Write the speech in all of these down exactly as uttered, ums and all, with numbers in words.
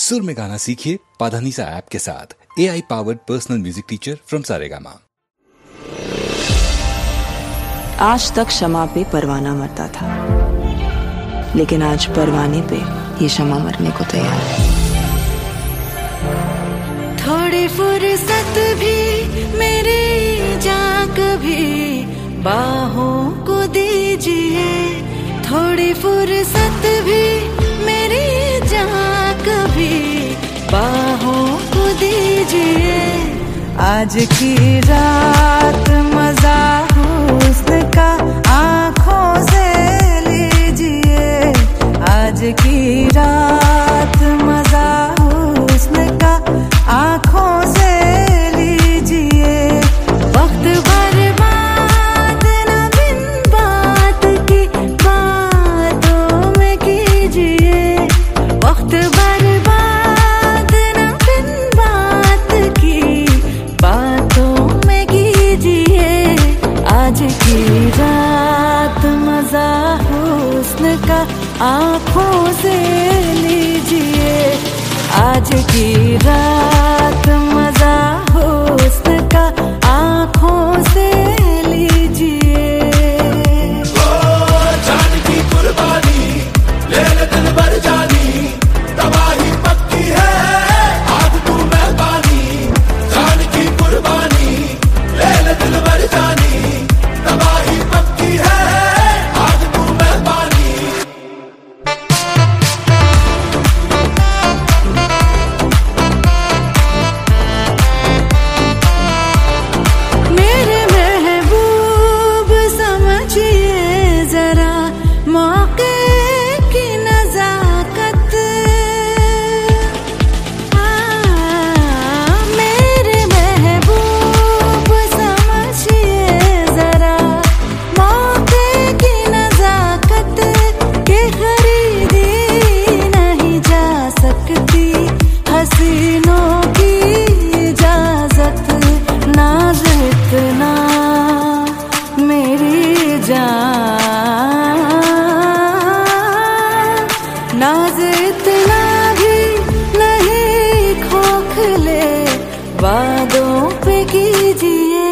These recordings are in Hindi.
सुर में गाना सीखिए पाधानीसा ऐप के साथ। A I powered personal music teacher from Saregama. आज तक शमा पे परवाना मरता था, लेकिन आज परवाने पे ये शमा मरने को तैयार है। थोड़ी फुर्सत भी मेरी जान कभी बाहों को दीजिए, थोड़ी फुर्सत भी मेरी जान कभी बाहों को दीजिए। आज की रात मजा हुस्न का आँखों से लीजिए, आज की रात मजा हुस्न का आँखों से लीजिए। वक्त बर्बाद न बिन बात की बातों में कीजिए, वक्त बर्बाद न बिन बात की बातों में कीजिए। आज की रात मजा हुस्न का आँखों से लीजिए, आज की रात मजा हुस्न का आँखों से लीजिए। ओ जान की कुर्बानी ले ले दिल भर जानी, तबाही पक्की है आग तू मेहरबानी। जान की कुर्बानी ले ले दिल भर जानी, तबाही पक्की है आग तू मेहरबानी। मेरे महबूब समझिए जरा मौके की नजाकत, हाँ, मेरे महबूब समझिए जरा मौके की नजाकत के खरीदी नहीं जा सकती हसीनों की इजाजत। नाज इतना मेरी जान, नाज इतना भी नहीं खोखले वादों पे कीजिए।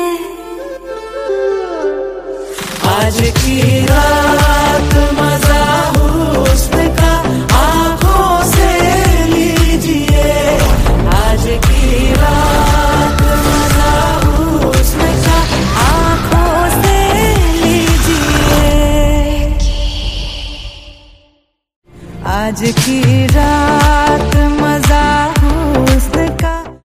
आज की रात मजा हुस्न का आँखों से लीजिए, आज की रात मजा हुस्न का आँखों से लीजिए। आज की रात